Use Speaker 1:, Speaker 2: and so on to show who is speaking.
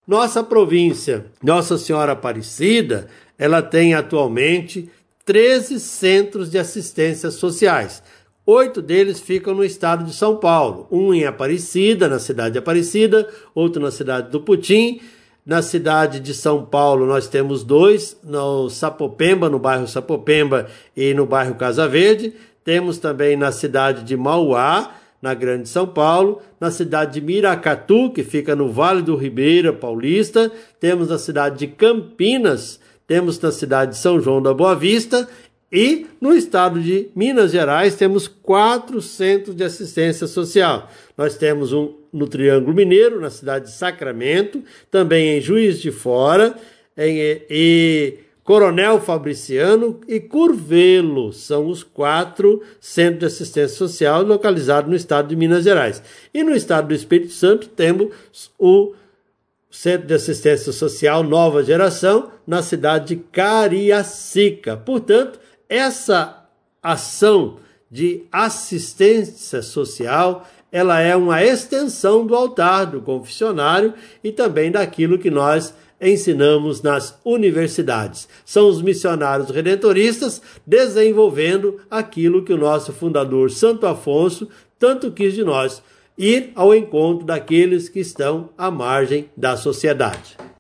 Speaker 1: Nossa província, Nossa Senhora Aparecida, ela tem atualmente 13 centros de assistência sociais. 8 deles ficam no estado de São Paulo. Um em Aparecida, na cidade de Aparecida, outro na cidade do Putim. Na cidade de São Paulo nós temos 2, no Sapopemba, no bairro Sapopemba e no bairro Casa Verde. Temos também na cidade de Mauá, na Grande São Paulo, na cidade de Miracatu, que fica no Vale do Ribeira Paulista. Temos na cidade de Campinas, temos na cidade de São João da Boa Vista. E no estado de Minas Gerais temos 4 centros de assistência social. Nós temos um no Triângulo Mineiro, na cidade de Sacramento, também em Juiz de Fora, e Coronel Fabriciano e Curvelo. São os 4 centros de assistência social localizados no estado de Minas Gerais. E no estado do Espírito Santo temos o Centro de Assistência Social Nova Geração, na cidade de Cariacica. Portanto, essa ação de assistência social, ela é uma extensão do altar do confessionário e também daquilo que nós ensinamos nas universidades. São os missionários redentoristas desenvolvendo aquilo que o nosso fundador Santo Afonso tanto quis de nós, ir ao encontro daqueles que estão à margem da sociedade.